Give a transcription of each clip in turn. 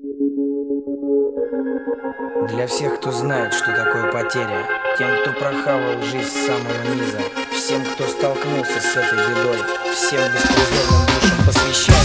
Для всех, кто знает, что такое потеря, тем, кто прохавал жизнь с самого низа, всем, кто столкнулся с этой бедой, всем беспризорным душам посвящаю.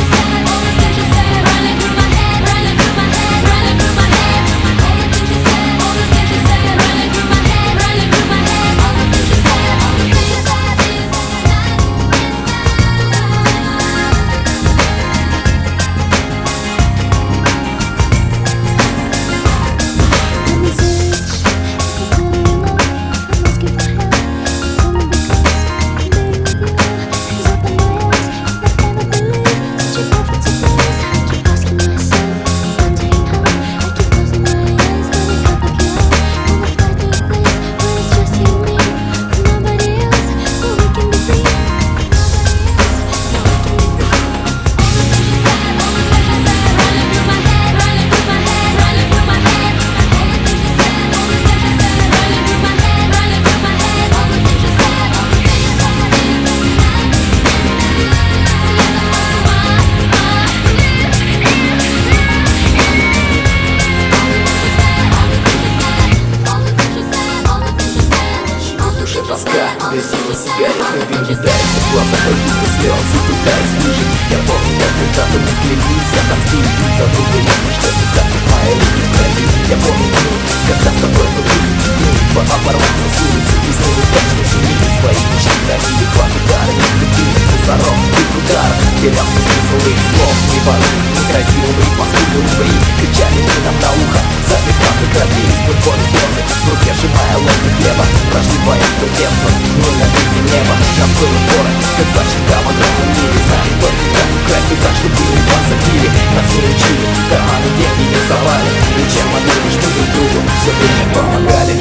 Агрессивный сигаретный дым кидается в глаза, какие-то слезы пытаясь выжить. Я помню, как когда-то мы клялись отомстить за друга, если что-то так, мои руки в крови. Я помню дни, когда с тобой были дни, пооборваться с улицы без неудачной семьи. Свои мечты ходили хват удары, ты мусором, ты удар. Терялся смысл их слов, не воруй, не кради, умри, паскуды, умри. Кричали мы нам на ухо, запекав и крови, из-под боли слезы, в руке сжимая ложку хлеба. Прошли твои детство, мы на дне неба. Нам было пора, когда всегда в огромном мире. Знали только как украсть так, чтобы мы посадили. Нас не учили, карманы деньги не совали. И чем мы думали, что друг другу все время помогали.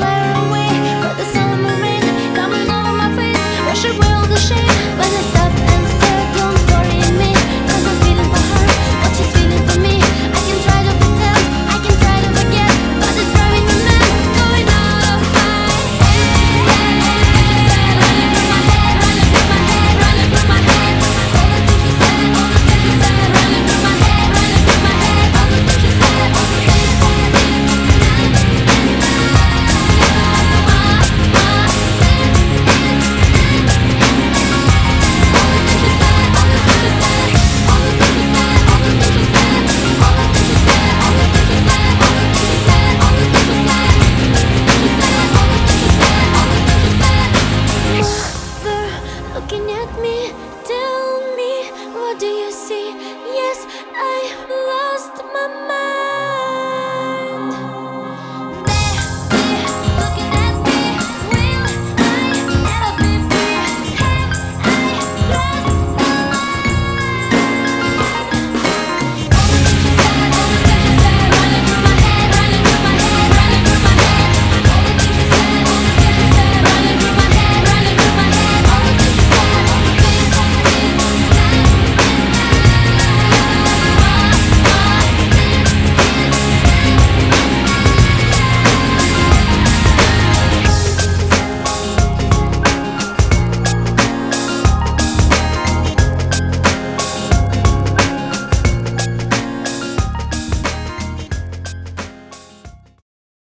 When I stop